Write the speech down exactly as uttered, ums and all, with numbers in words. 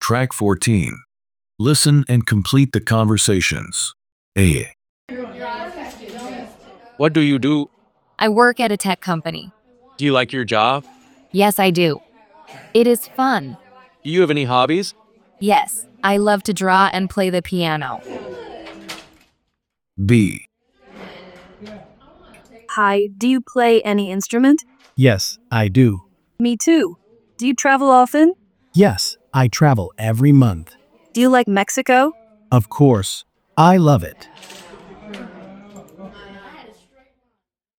Track fourteen. Listen and complete the conversations. A. What do you do? I work at a tech company. Do you like your job? Yes, I do. It is fun. Do you have any hobbies? Yes, I love to draw and play the piano. B. Hi, do you play any instrument? Yes, I do. Me too. Do you travel often? Yes, I travel every month. Do you like Mexico? Of course, I love it.